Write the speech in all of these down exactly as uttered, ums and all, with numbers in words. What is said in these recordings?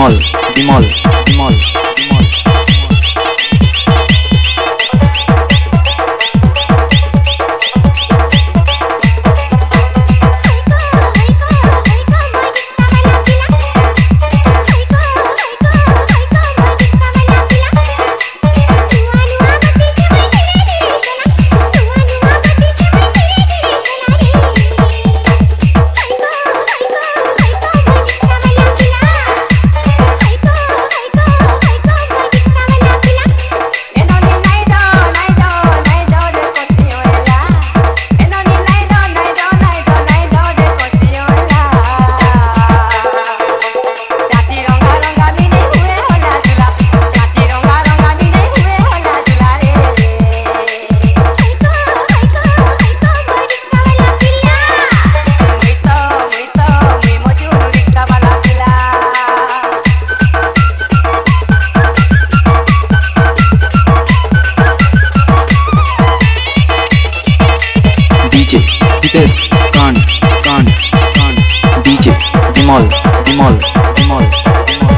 Bimol, Bimol, Bimol, Bimol. Hitesh, Khan, Khan, Khan, D J, Bimol, Bimol, Bimol, Bimol.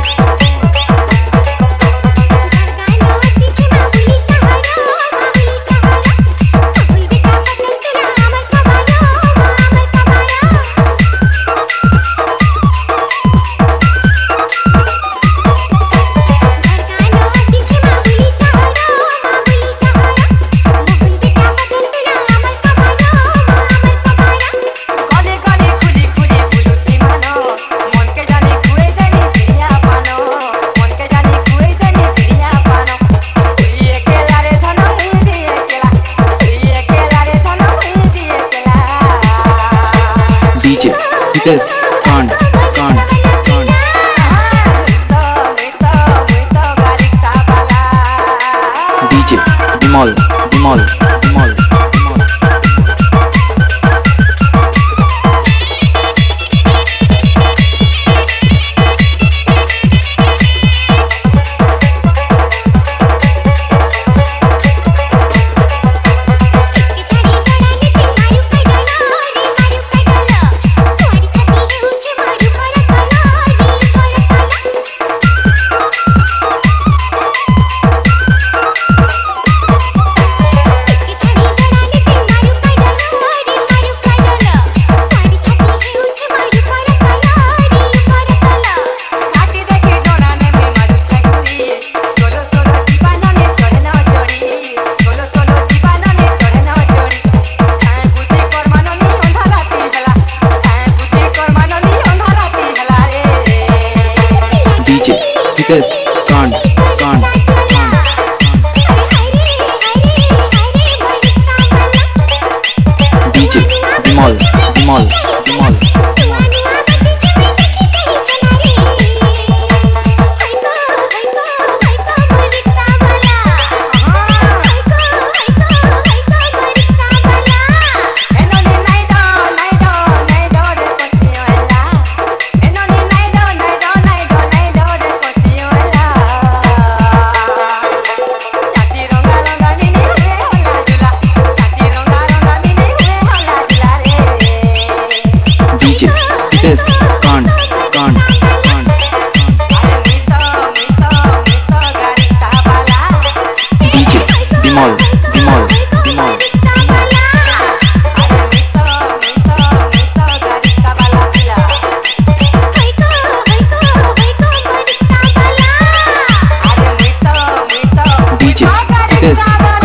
Hitesh, Khan, Khan, Khan. D J, Bimol, Bimol, Bimol, Bimol. Hitesh, Khan, Khan, Khan, D J, Bimol, Bimol, Bimol, Bimol. Hitesh, Khan, Khan, Khan, D J, Bimol, Bimol, Bimol. D J, Hitesh,